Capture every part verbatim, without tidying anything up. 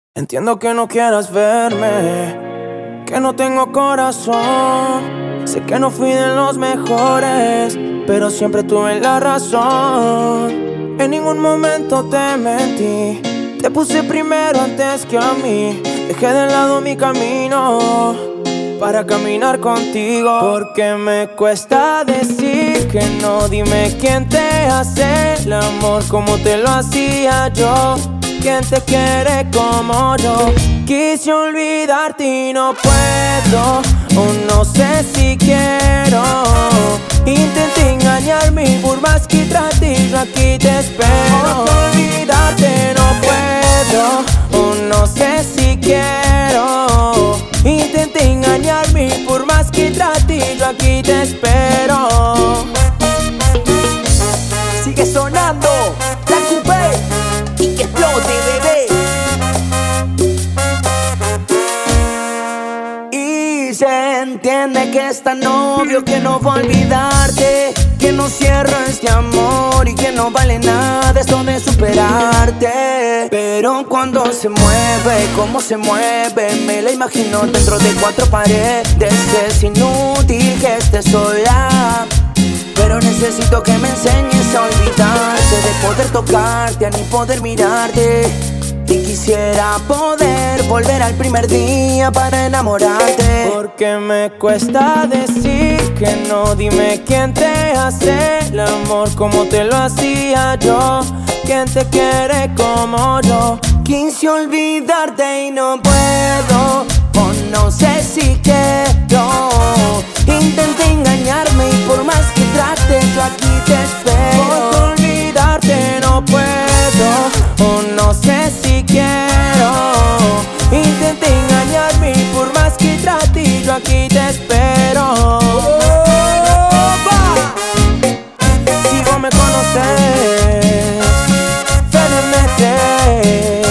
Entiendo que no quieras verme, que no tengo corazón. Sé que no fui de los mejores, pero siempre tuve la razón. En ningún momento te mentí, te puse primero antes que a mí. Dejé de lado mi camino para caminar contigo. Porque me cuesta decir que no. Dime quién te hace el amor como te lo hacía yo. ¿Quién te quiere como yo? Quise olvidarte y no puedo, o no sé si quiero. Intenté engañarme y por más que traté, yo aquí te espero. Olvidarte no puedo, o no sé si quiero. Intenté engañarme y por más que traté, yo aquí te espero. Sigue sonando la Coupé y que explote, bebé. Y se entiende que es tan obvio que no voy a olvidarte, que no cierro este amor y que no vale nada esto de superarte. Pero cuando se mueve, como se mueve, me la imagino dentro de cuatro paredes. Es inútil que estés sola, pero necesito que me enseñes a olvidarte, de poder tocarte, a ni poder mirarte. Y quisiera poder volver al primer día para enamorarte. Porque me cuesta decir que no. Dime quién te hace el amor como te lo hacía yo. ¿Quién te quiere como yo? Quise olvidarte y no puedo, o no sé si quiero. Intenté engañarme y por más que trate, yo aquí te espero. Por olvidarte no puedo, o no sé si quiero. Intenté engañarme y por más que trate, yo aquí te espero. Si vos me conoces, Fenenete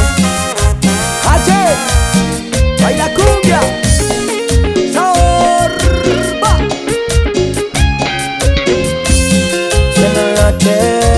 H, baila cumbia. Fenenete.